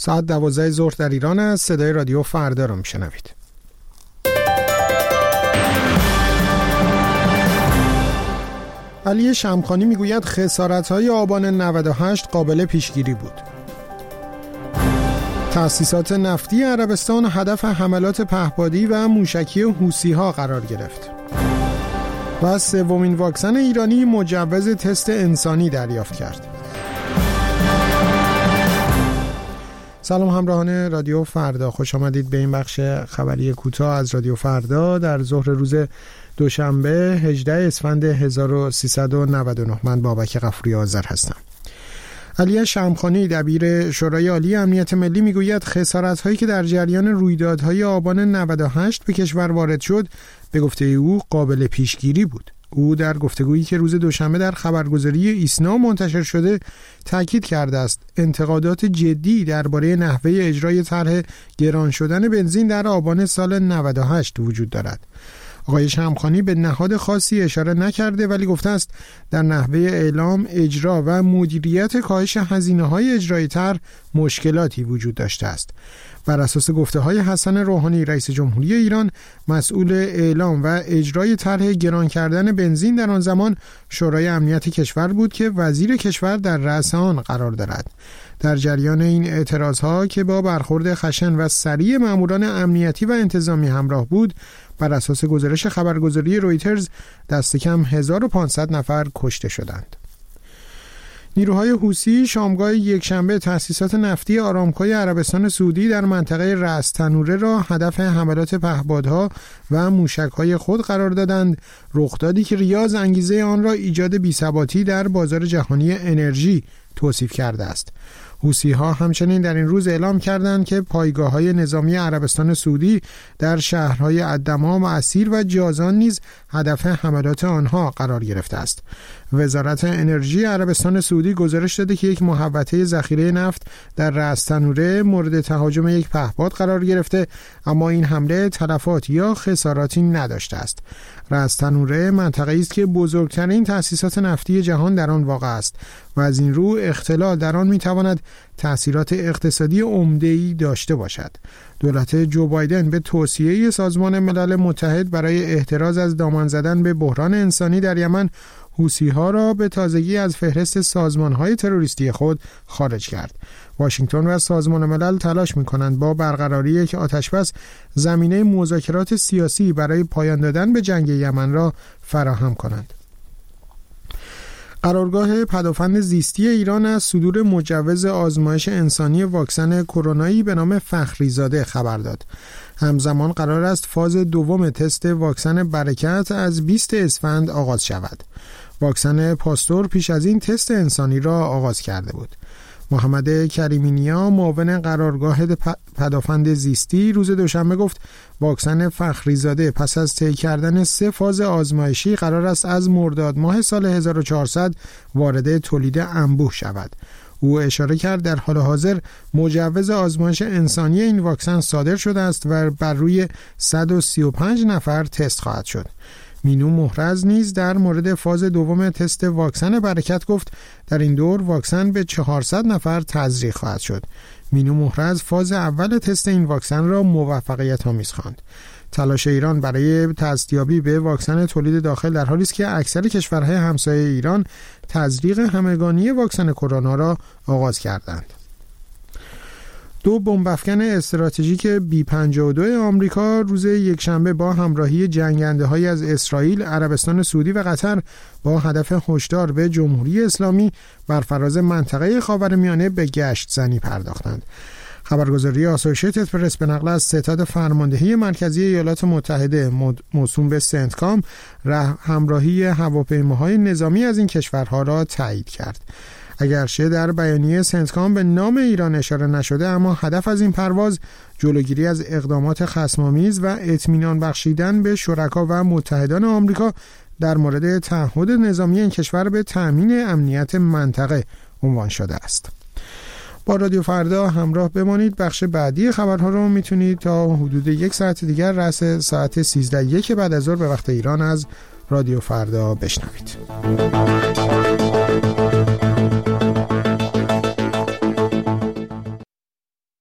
ساعت 12 ظهر در ایران است. صدای رادیو فردا رو میشنوید. علی شمخانی میگوید خسارت‌های آبان 98 قابل پیشگیری بود. تأسیسات نفتی عربستان هدف حملات پهپادی و موشکی حوثی‌ها قرار گرفت. و سومین واکسن ایرانی مجوز تست انسانی دریافت کرد. سلام همراهان رادیو فردا، خوش آمدید به این بخش خبری کوتاه از رادیو فردا در ظهر روز دوشنبه 18 اسفند 1399. من بابک غفوری آذر هستم. علی شمخانی دبیر شورای عالی امنیت ملی میگوید خسارت‌هایی که در جریان رویدادهای آبان 98 به کشور وارد شد به گفته او قابل پیشگیری بود. او در گفتگویی که روز دوشنبه در خبرگزاری ایسنا منتشر شده تاکید کرده است انتقادات جدی درباره نحوه اجرای طرح گران شدن بنزین در آبان سال 98 وجود دارد. آقای شمخانی به نهاد خاصی اشاره نکرده ولی گفته است در نحوه اعلام، اجرا و مدیریت کاهش هزینه‌های اجرای طرح مشکلاتی وجود داشته است. بر اساس گفته‌های حسن روحانی رئیس جمهوری ایران، مسئول اعلام و اجرای طرح گران کردن بنزین در آن زمان شورای امنیت کشور بود که وزیر کشور در رأس آن قرار دارد. در جریان این اعتراضها که با برخورد خشن و سریع ماموران امنیتی و انتظامی همراه بود، بر اساس گزارش خبرگزاری رویترز دست کم 1500 نفر کشته شدند. نیروهای حوثی شامگاه یکشنبه تأسیسات نفتی آرامکوی عربستان سعودی در منطقه رأس تنوره را هدف حملات پهپادها و موشک‌های خود قرار دادند، رخدادی که ریاض انگیزه آن را ایجاد بی‌ثباتی در بازار جهانی انرژی توصیف کرده است. حوثی‌ها همچنین در این روز اعلام کردند که پایگاه‌های نظامی عربستان سعودی در شهرهای الدمام، عسیر و جازان نیز هدف حملات آنها قرار گرفته است. وزارت انرژی عربستان سعودی گزارش داده که یک محوطه ذخیره نفت در رأس تنوره مورد تهاجم یک پهپاد قرار گرفته، اما این حمله تلفات یا خساراتی نداشته است. رأس تنوره منطقه‌ای است که بزرگترین تأسیسات نفتی جهان در آن واقع است و از این رو اختلال در آن می‌تواند تأثیرات اقتصادی عمده‌ای داشته باشد. دولت جو بایدن به توصیه سازمان ملل متحد برای احتراز از دامن زدن به بحران انسانی در یمن، حوثی‌ها را به تازگی از فهرست سازمان‌های تروریستی خود خارج کرد. واشنگتن و سازمان ملل تلاش می‌کنند با برقراری یک آتشبس زمینه مذاکرات سیاسی برای پایان دادن به جنگ یمن را فراهم کنند. قرارگاه پدافند زیستی ایران از صدور مجوز آزمایش انسانی واکسن کرونایی به نام فخریزاده خبر داد. همزمان قرار است فاز دوم تست واکسن برکت از 20 اسفند آغاز شود. واکسن پاستور پیش از این تست انسانی را آغاز کرده بود. محمد کریمی نیا معاون قرارگاه پدافند زیستی روز دوشنبه گفت واکسن فخریزاده پس از طی کردن 3 فاز آزمایشی قرار است از مرداد ماه سال 1400 وارد تولید انبوه شود. او اشاره کرد در حال حاضر مجوز آزمایش انسانی این واکسن صادر شده است و بر روی 135 نفر تست خواهد شد. مینو محرز نیز در مورد فاز دوم تست واکسن برکت گفت در این دور واکسن به 400 نفر تزریق خواهد شد. مینو محرز فاز اول تست این واکسن را موفقیت آمیز خواند. تلاش ایران برای دستیابی به واکسن تولید داخل در حالی است که اکثر کشورهای همسایه ایران تزریق همگانی واکسن کرونا را آغاز کردند. 2 بمب افکن استراتژیک B-52 آمریکا روز یکشنبه با همراهی جنگنده‌های از اسرائیل، عربستان سعودی و قطر با هدف هشدار به جمهوری اسلامی بر فراز منطقه خاورمیانه به گشت زنی پرداختند. خبرگزاری آسوشیتد پرس به نقل از ستاد فرماندهی مرکزی ایالات متحده موسوم به سنتکام همراهی هواپیماهای نظامی از این کشورها را تایید کرد. اگرچه در بیانیه سنتکام به نام ایران اشاره نشده، اما هدف از این پرواز جلوگیری از اقدامات خصم‌آمیز و اطمینان بخشیدن به شرکا و متحدان آمریکا در مورد تعهد نظامی این کشور به تأمین امنیت منطقه عنوان شده است. با رادیو فردا همراه بمانید. بخش بعدی خبرها رو میتونید تا حدود 1 ساعت دیگر رأس ساعت 13:01 بعد از ظهر به وقت ایران از رادیو فردا بشنوید.